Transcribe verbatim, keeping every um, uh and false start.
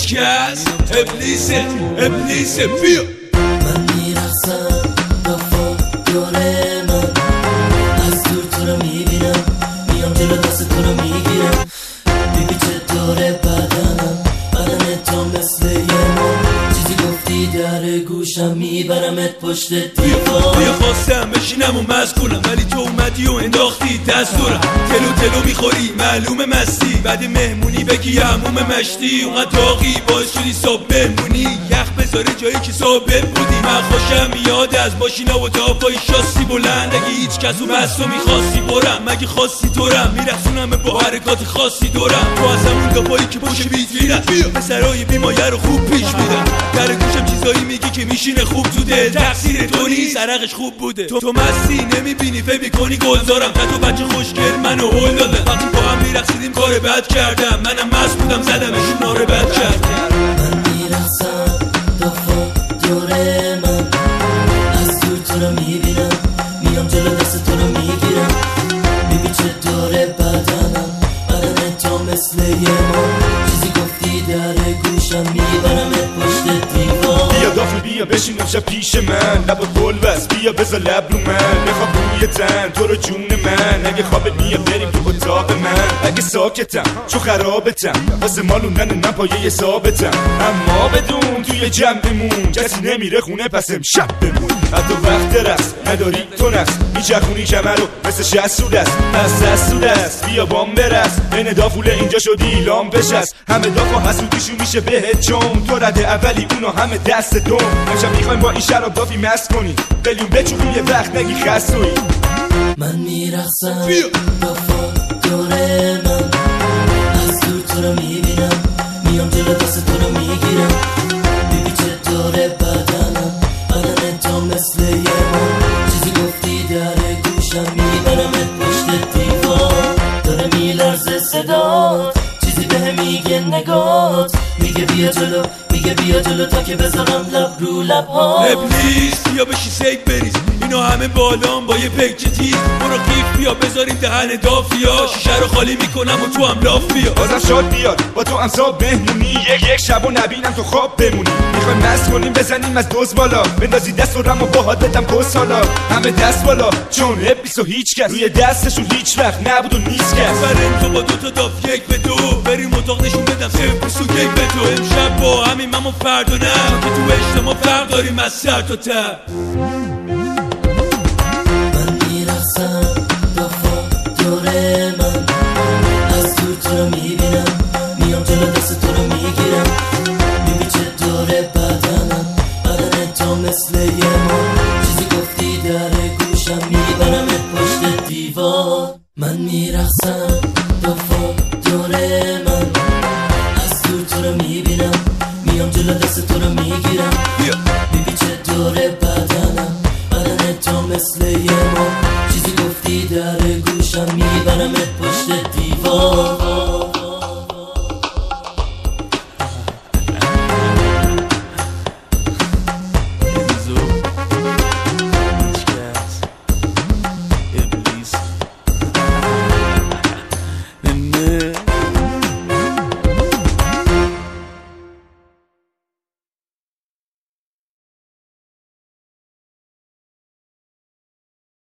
هیچکس ابلیسه ابلیسه بیا من میرقصم دفا دوره من از دور تو رو میبینم میام جلو دست تو رو میگیرم بیبی چطوره بدنم بدن تو مثل یه من چیزی گفتی در گوشم میبرمت پشت دیوار بیا خواستم بشینم و مزگولم ولی تو اومدی و انداختی دستورم تلو تلو میخوری معلوم مستی بعد مهمونی بگی هموم مشتی اونقدر داغی باعث شدی صبح بمونی یخ بذاره جایی که صبح بودی من خوشم میاد از ماشینا و دافای شاسی بلند اگه هیچ کس اون بستو میخواستی برم مگه خواستی دورم میرخصونم با حرکات خاصی دورم تو از همون دافایی که پشت ویترینم پسرای بیمایه رو خوب پیش میدم در گوشم چیزایی میگی که میشینه خوب تو دل تقصیر تو نیست عرقش خوب بوده تو تو مستی نمیبینی فکر میکنی گلزارم تا تو بچه خوشگل منو هول دادن وقتی با هم میرقصیدیم کار بد کردم منم مست بودم زدمشون نار بد کردم من میرقصم دفا دوره من از دور تو رو میبینم میام جلو دست تو رو میگیرم بیبی چطوره بدنم بدن تو مثل یه من چیزی گفتی در گوشم میبرمت پشت دیوار بیا دافی بیا بشین امشب پیش من لب گل بس بیا بذار لب رو من بخواب روی تن تو رو جون من اگه خوابت میاد بریم تو اتاق من اگه ساکتم چو خرابتم واسه مالوندن من پایه ثابتم اما بدون توی جمعمون کسی نمیره خونه پس امشب بمون حتی وقت رست نداری تو نست میچخونی کمر رو مثل شست رو دست از دست رو دست بیا بام برست بین دافوله اینجا شدی لام بشست همه دافا حسودیشو میشه بهت چون تو رده اولی اونا همه دست دوم امشب میخوایم با این شراب دافی مست کنی بلیون بچوبیم یه وقت نگی خستوی من میرقصم دفا دوره من از دور تو رو میبینم میام جلو دست تو رو میگیرم بیبی چطوره بدنم بدن تو مثل یه من چیزی گفتی در گوشم میبرمت پشت دیوار داره میلرزه صدات چیزی به میگه نگات میگه بیا جلو میگه بیا جلو تا که بذارم لب رو لبها ابلیس بیا بشی سیک بریز اینا همه بالام با یه پکچه تیز برو قیف بیا بذاریم دهن دافیا شیشه رو خالی میکنم و تو هم لاف بیا بازم شاد بیاد با تو امسا بهمونی یک یک شب و نبینم تو خواب بمونی میخوایم مست کنیم بزنیم از دوز بالا بندازی دست و رم و باهات بدم کس حالا همه دست بالا چون ابلیس و هیچ کس روی دستشون هیچ وقت نبود و نیست کس بریم تو با دوتا داف یک به دو بریم اتاق نشون بدم ابلیس و یک به دو امشب با همین من و فردا نه که تو اجتماع فرق داریم از سر تا ته من میرقصم دفا دوره من از دور تو رو میبینم میام جلو دست تو رو میگیرم بیبی چطوره بدنم بدن تو مثل یه من چیزی گفتی در گوشم میبرمت پشت دیوار من میرقصم دفا دوره من از دور تو رو میبینم میام جلو دست تو رو میگیرم بیبی چطوره بدنم بدن تو مثل یه ما چیزی گفتی در گوشم میبرمت پشت دیوار